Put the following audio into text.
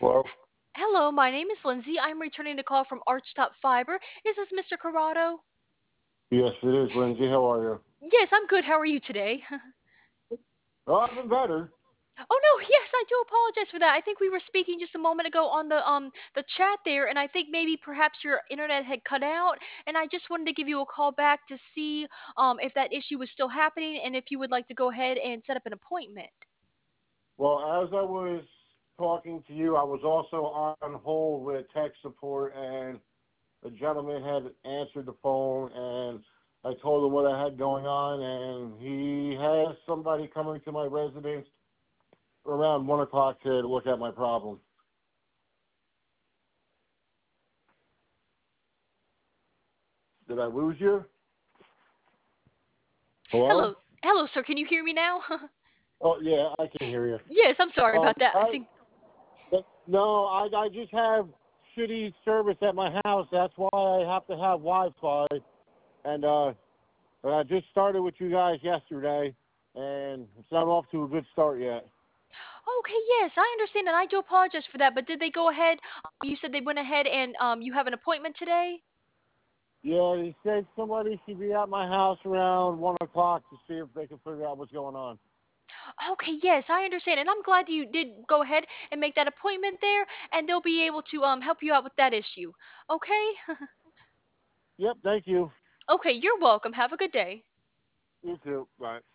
Hello? Hello, my name is Lindsay. I'm returning a call from Archtop Fiber. Is this Mr. Corrado? Yes, it is, Lindsay. How are you? Yes, I'm good. How are you today? Oh, I've been better. Oh no, yes, I do apologize for that. I think we were speaking just a moment ago on the chat there, and I think maybe perhaps your internet had cut out, and I just wanted to give you a call back to see if that issue was still happening and if you would like to go ahead and set up an appointment. Well, as I was talking to you, I was also on hold with tech support, and the gentleman had answered the phone, and I told him what I had going on, and he has somebody coming to my residence around 1 o'clock to look at my problem. Did I lose you? Hello? Hello, hello, sir. Can you hear me now? Oh, yeah, I can hear you. Yes, I'm sorry about that. I think. No, I just have shitty service at my house. That's why I have to have Wi-Fi. And I just started with you guys yesterday, and it's not off to a good start yet. Okay, yes, I understand, and I do apologize for that. But did they go ahead? You said they went ahead and you have an appointment today? Yeah, he said somebody should be at my house around 1 o'clock to see if they can figure out what's going on. Okay, yes, I understand, and I'm glad you did go ahead and make that appointment there, and they'll be able to help you out with that issue. Okay? Yep, thank you. Okay, you're welcome. Have a good day. You too. Bye.